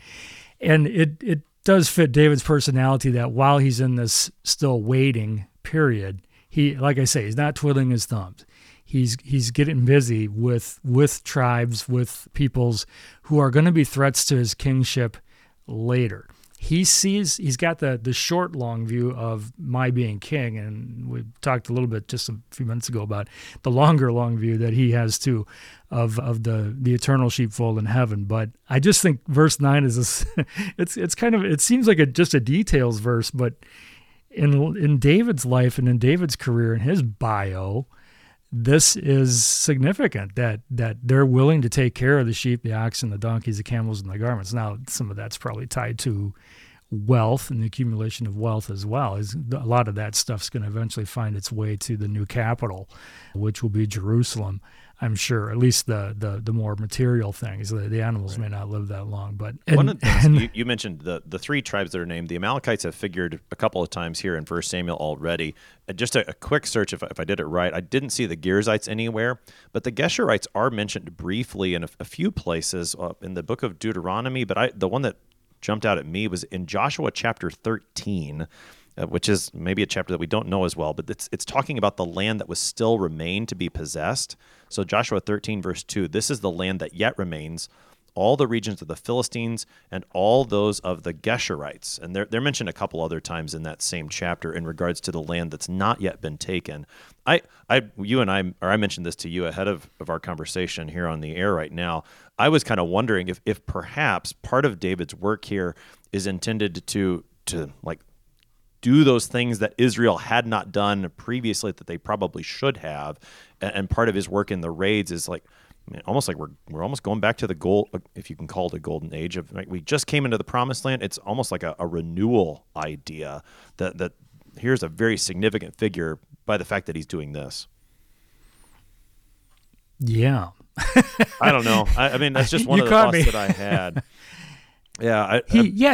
it does fit David's personality that while he's in this still waiting period, he, like I say, he's not twiddling his thumbs. He's getting busy with tribes, with peoples who are going to be threats to his kingship later. He's got the short, long view of my being king, and we talked a little bit just a few minutes ago about the longer, long view that he has too of the eternal sheepfold in heaven. But I just think verse 9 is this, it's kind of, it seems like just a details verse, but in David's life and in David's career, in his bio, this is significant that they're willing to take care of the sheep, the oxen, the donkeys, the camels, and the garments. Now, some of that's probably tied to wealth and the accumulation of wealth as well. A lot of that stuff's going to eventually find its way to the new capital, which will be Jerusalem, I'm sure. At least the more material things. The animals may not live that long. But one of the things you mentioned, the three tribes that are named, the Amalekites have figured a couple of times here in 1 Samuel already. Just a quick search, if I did it right, I didn't see the Girzites anywhere, but the Geshurites are mentioned briefly in a few places in the book of Deuteronomy, but the one that jumped out at me was in Joshua chapter 13, which is maybe a chapter that we don't know as well, but it's talking about the land that was still remained to be possessed. So Joshua 13, verse 2, this is the land that yet remains, all the regions of the Philistines and all those of the Geshurites. And they're mentioned a couple other times in that same chapter in regards to the land that's not yet been taken. I mentioned this to you ahead of our conversation here on the air right now. I was kind of wondering if perhaps part of David's work here is intended to like do those things that Israel had not done previously that they probably should have. And part of his work in the raids is like, I mean, almost like we're almost going back to the goal, if you can call it a golden age of, like, we just came into the promised land. It's almost like a renewal idea that here's a very significant figure by the fact that he's doing this. Yeah. I don't know. I mean, that's just one of the thoughts that I had. Yeah.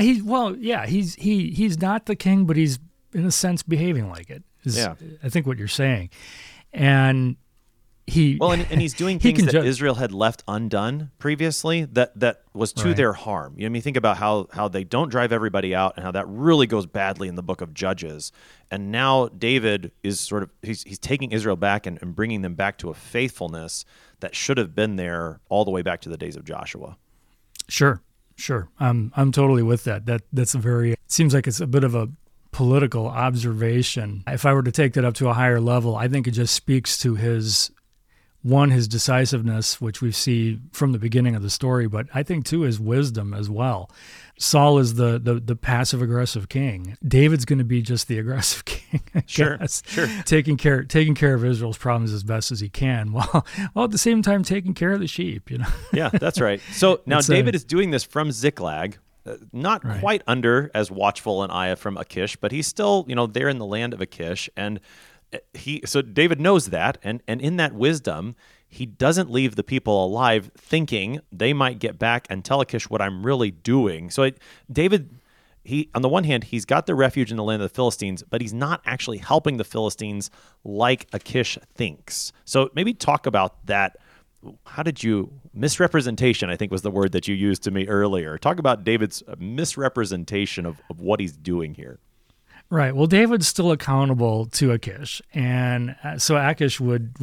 He's not the king, but he's in a sense behaving like it. I think what you're saying. And he's doing things that Israel had left undone previously that was to their harm. You know, I mean, think about how they don't drive everybody out and how that really goes badly in the book of Judges. And now David is sort of, he's taking Israel back and bringing them back to a faithfulness that should have been there all the way back to the days of Joshua. Sure. I'm totally with that. That's it seems like it's a bit of a political observation. If I were to take that up to a higher level, I think it just speaks to his decisiveness, which we see from the beginning of the story, but I think too his wisdom as well. Saul is the passive-aggressive king. David's going to be just the aggressive king, I guess. Sure. Taking care of Israel's problems as best as he can, while at the same time taking care of the sheep. You know. Yeah, that's right. So now David is doing this from Ziklag, not quite under as watchful an eye from Achish, but he's still there in the land of Achish, and so David knows that, and in that wisdom, he doesn't leave the people alive thinking they might get back and tell Achish what I'm really doing. So David, on the one hand, he's got the refuge in the land of the Philistines, but he's not actually helping the Philistines like Achish thinks. So maybe talk about that. How did you, misrepresentation, I think was the word that you used to me earlier. Talk about David's misrepresentation of what he's doing here. Right. Well, David's still accountable to Achish, and so Achish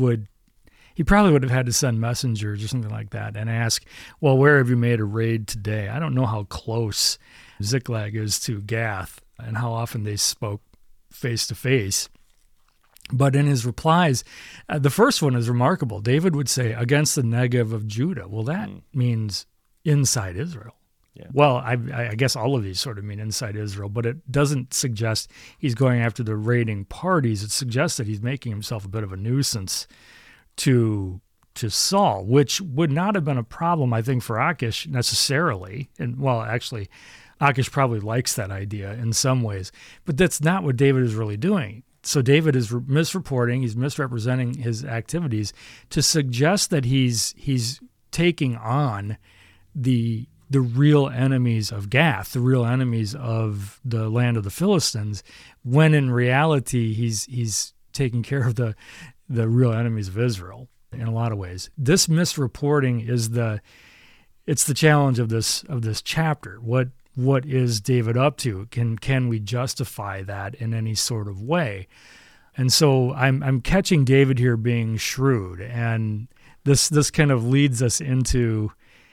he probably would have had to send messengers or something like that and ask, well, where have you made a raid today? I don't know how close Ziklag is to Gath and how often they spoke face to face. But in his replies, the first one is remarkable. David would say, against the Negev of Judah. Well, that means inside Israel. Yeah. Well, I guess all of these sort of mean inside Israel, but it doesn't suggest he's going after the raiding parties. It suggests that he's making himself a bit of a nuisance to Saul, which would not have been a problem, I think, for Achish necessarily. And well, actually, Achish probably likes that idea in some ways, but that's not what David is really doing. So David is misreporting, he's misrepresenting his activities to suggest that he's taking on the real enemies of Gath, the real enemies of the land of the Philistines, when in reality he's taking care of the real enemies of Israel in a lot of ways. This misreporting is it's the challenge of this chapter. What is David up to? Can we justify that in any sort of way? And so I'm catching David here being shrewd, and this kind of leads us into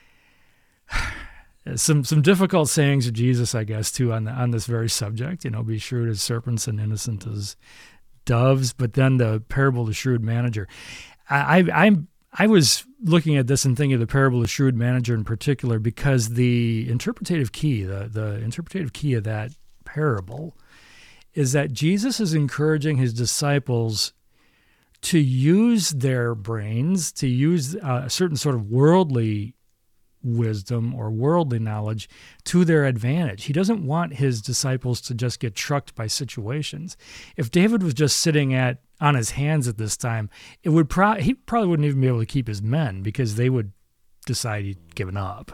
some difficult sayings of Jesus, I guess, too, on this very subject. Be shrewd as serpents and innocent as doves. But then the parable of the shrewd manager. I was looking at this and thinking of the parable of the shrewd manager in particular because the interpretative key, the interpretative key of that parable, is that Jesus is encouraging his disciples to use their brains, to use a certain sort of worldly wisdom or worldly knowledge to their advantage. He doesn't want his disciples to just get trucked by situations. If David was just sitting on his hands at this time, he probably wouldn't even be able to keep his men because they would decide he'd given up.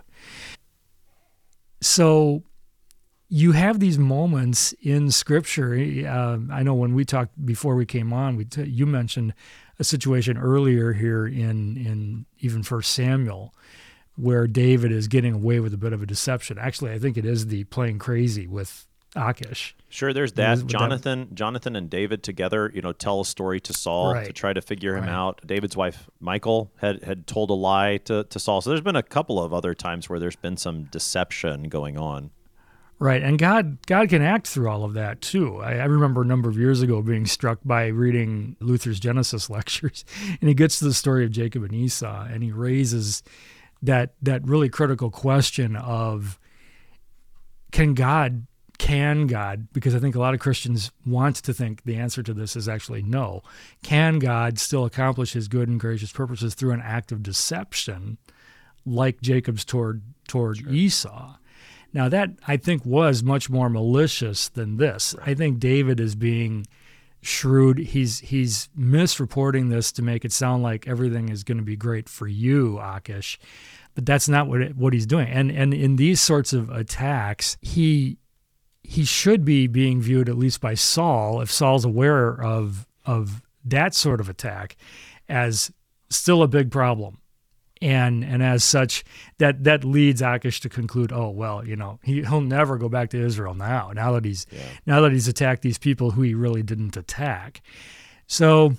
So you have these moments in Scripture. I know when we talked before we came on, you mentioned a situation earlier here in even 1 Samuel where David is getting away with a bit of a deception. Actually, I think it is the playing crazy with Achish. Sure, there's that. Jonathan and David together, tell a story to Saul to try to figure him out. David's wife, Michal, had told a lie to Saul. So there's been a couple of other times where there's been some deception going on. Right, and God can act through all of that, too. I remember a number of years ago being struck by reading Luther's Genesis lectures, and he gets to the story of Jacob and Esau, and he raises that really critical question of, can God can God, because I think a lot of Christians want to think the answer to this is actually no. Can God still accomplish his good and gracious purposes through an act of deception like Jacob's toward Esau? Now that, I think, was much more malicious than this. Right. I think David is being shrewd. He's misreporting this to make it sound like everything is going to be great for you, Achish, but that's not what he's doing. And in these sorts of attacks, he should be being viewed, at least by Saul, if Saul's aware of that sort of attack, as still a big problem. And as such, that leads Achish to conclude, oh well, he'll never go back to Israel now that he's attacked these people who he really didn't attack. So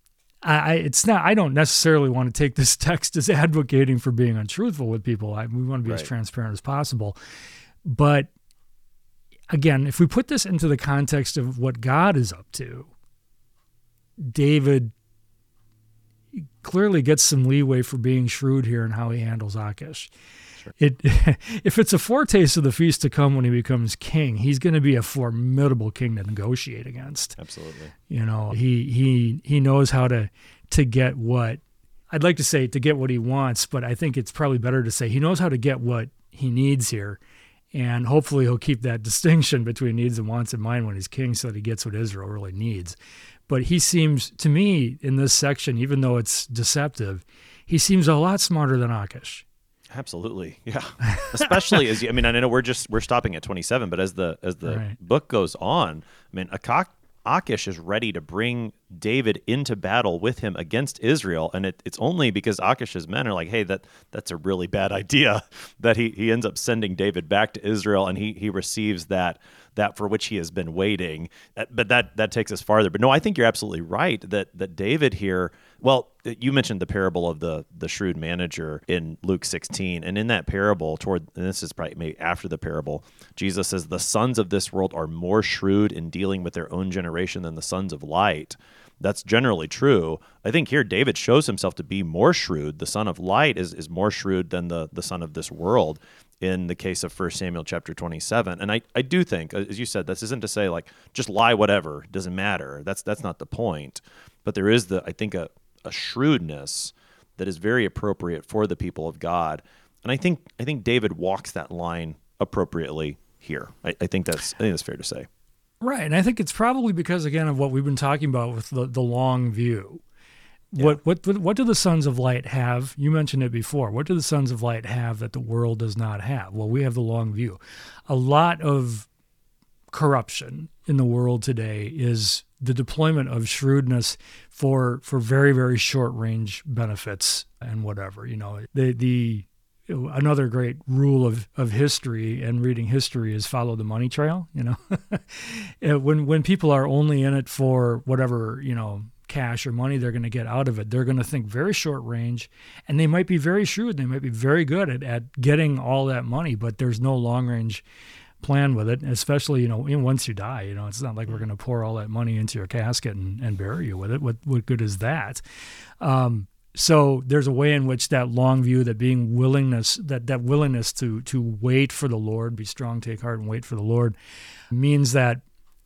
I don't necessarily want to take this text as advocating for being untruthful with people. We want to be as transparent as possible. But again, if we put this into the context of what God is up to, David clearly gets some leeway for being shrewd here in how he handles Achish. Sure. If it's a foretaste of the feast to come when he becomes king, he's going to be a formidable king to negotiate against. Absolutely. He knows how to get what, I'd like to say to get what he wants, but I think it's probably better to say he knows how to get what he needs here. And hopefully he'll keep that distinction between needs and wants in mind when he's king so that he gets what Israel really needs. But he seems, to me, in this section, even though it's deceptive, he seems a lot smarter than Achish. Absolutely, yeah. Especially I know we're stopping at 27, but as the right. book goes on, Achish is ready to bring David into battle with him against Israel, and it's only because Achish's men are like, hey, that's a really bad idea, that he ends up sending David back to Israel, and he receives that for which he has been waiting. But that takes us farther. But no, I think you're absolutely right that David here, well, you mentioned the parable of the shrewd manager in Luke 16. And in that parable, and this is probably maybe after the parable, Jesus says, the sons of this world are more shrewd in dealing with their own generation than the sons of light. That's generally true. I think here David shows himself to be more shrewd. The son of light is more shrewd than the son of this world in the case of 1 Samuel chapter 27. And I do think, as you said, this isn't to say like just lie whatever, it doesn't matter. That's not the point. But there is I think a shrewdness that is very appropriate for the people of God. And I think David walks that line appropriately here. I think that's fair to say. Right, and I think it's probably because, again, of what we've been talking about with the long view. Yeah. What do the sons of light have? You mentioned it before. What do the sons of light have that the world does not have? Well, we have the long view. A lot of corruption in the world today is the deployment of shrewdness for very, very short-range benefits and whatever. Another great rule of history and reading history is follow the money trail. When people are only in it for whatever cash or money they're going to get out of it, they're going to think very short range, and they might be very shrewd. They might be very good at getting all that money, but there's no long range plan with it. Especially once you die, it's not like we're going to pour all that money into your casket and bury you with it. What good is that? So there's a way in which that long view, that willingness to wait for the Lord, be strong, take heart, and wait for the Lord, means that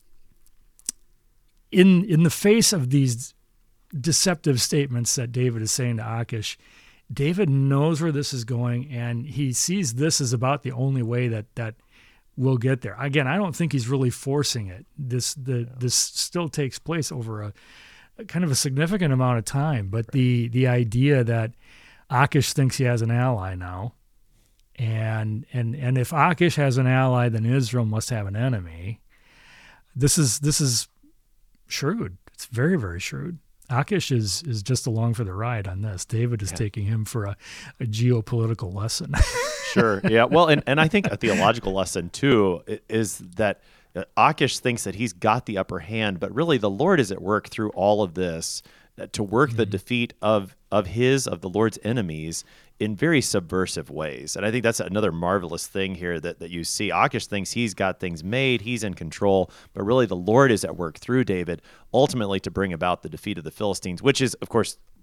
in the face of these deceptive statements that David is saying to Achish, David knows where this is going, and he sees this as about the only way that we'll get there. Again, I don't think he's really forcing it. This still takes place over a kind of a significant amount of time, but right. the idea that Achish thinks he has an ally now, and if Achish has an ally, then Israel must have an enemy. This is shrewd. It's very, very shrewd. Achish is just along for the ride on this. David is taking him for a geopolitical lesson. Sure. Yeah. Well, and I think a theological lesson too is that Achish thinks that he's got the upper hand, but really the Lord is at work through all of this to work the defeat of the Lord's enemies in very subversive ways. And I think that's another marvelous thing here that you see. Achish thinks he's got things made, he's in control, but really the Lord is at work through David, ultimately to bring about the defeat of the Philistines, which is, of course,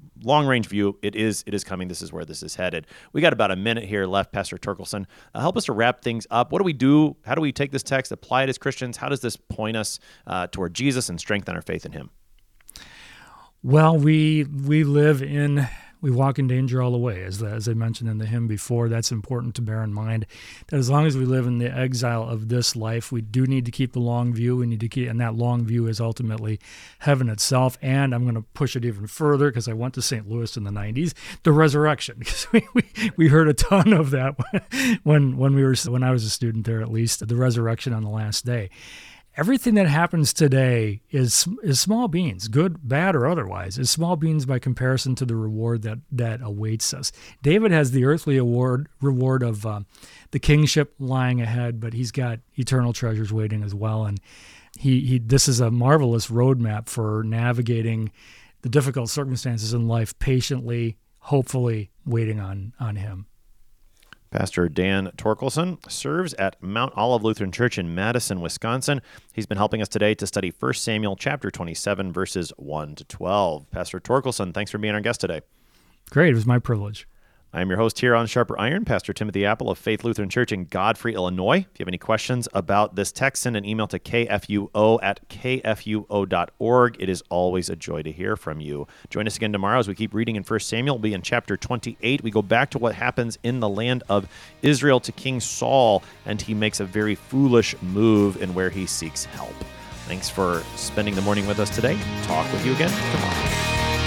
long-range view, it is coming. This is where this is headed. We got about a minute here left. Pastor Torkelson, help us to wrap things up. What do we do? How do we take this text, apply it as Christians? How does this point us toward Jesus and strengthen our faith in him? Well, we walk in danger all the way, as I mentioned in the hymn before. That's important to bear in mind, that as long as we live in the exile of this life, we do need to keep the long view. We need to keep, and that long view is ultimately heaven itself. And I'm going to push it even further, because I went to St. Louis in the 90s, the resurrection, because we heard a ton of that when I was a student there, at least, the resurrection on the last day. Everything that happens today is small beans, good, bad, or otherwise, is small beans by comparison to the reward that awaits us. David has the earthly reward of the kingship lying ahead, but he's got eternal treasures waiting as well. And this is a marvelous roadmap for navigating the difficult circumstances in life patiently, hopefully waiting on him. Pastor Dan Torkelson serves at Mount Olive Lutheran Church in Madison, Wisconsin. He's been helping us today to study 1 Samuel chapter 27, verses 1 to 12. Pastor Torkelson, thanks for being our guest today. Great. It was my privilege. I'm your host here on Sharper Iron, Pastor Timothy Apple of Faith Lutheran Church in Godfrey, Illinois. If you have any questions about this text, send an email to kfuo@kfuo.org. It is always a joy to hear from you. Join us again tomorrow as we keep reading in 1 Samuel. We'll be in chapter 28. We go back to what happens in the land of Israel to King Saul, and he makes a very foolish move in where he seeks help. Thanks for spending the morning with us today. Talk with you again tomorrow.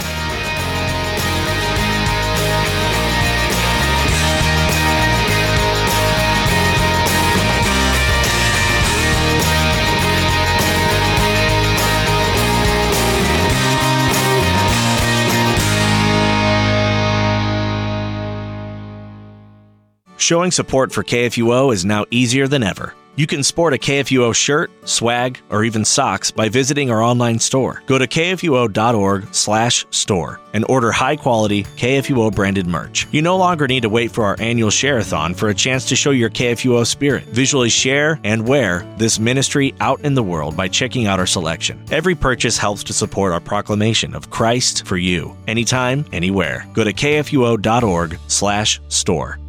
Showing support for KFUO is now easier than ever. You can sport a KFUO shirt, swag, or even socks by visiting our online store. Go to kfuo.org/store and order high-quality KFUO-branded merch. You no longer need to wait for our annual share-a-thon for a chance to show your KFUO spirit. Visually share and wear this ministry out in the world by checking out our selection. Every purchase helps to support our proclamation of Christ for you, anytime, anywhere. Go to kfuo.org/store.